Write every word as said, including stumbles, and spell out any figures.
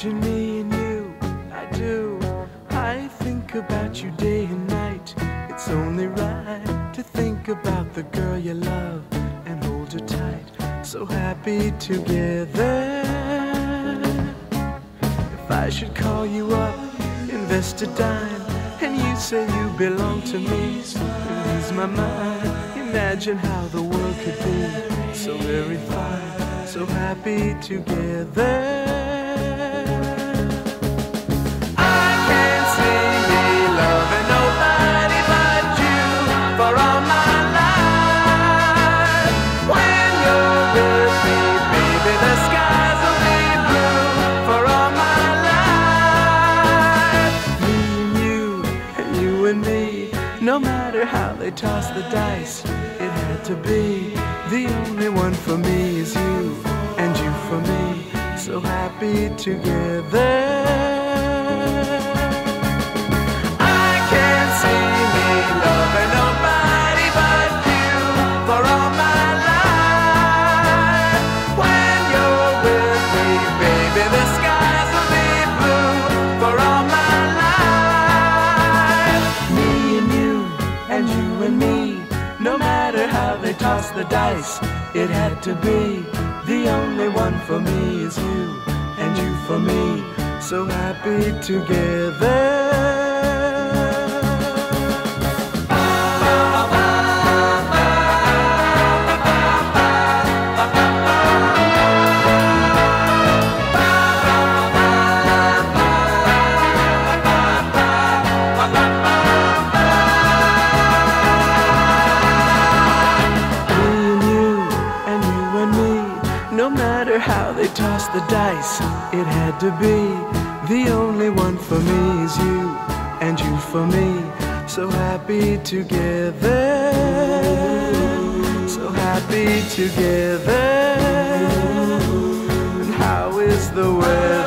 Imagine me and you, I do. I think about you day and night. It's only right to think about the girl you love and hold her tight. So happy together. If I should call you up, invest a dime, and you say you belong to me, ease my mind. Imagine how the world could be so very fine, so happy together. No matter how they toss the dice, it had to be. The only one for me is you, and you for me, so happy together. I can't see me loving nobody but you for all my life. When you're with me, baby, the skies will be blue for all my life. Me and you, and you and me, no matter how they toss the dice, it had to be. The only one for me is you, and you for me, so happy together. No matter how they toss the dice, it had to be. The only one for me is you, and you for me, so happy together. So happy together. And how is the weather?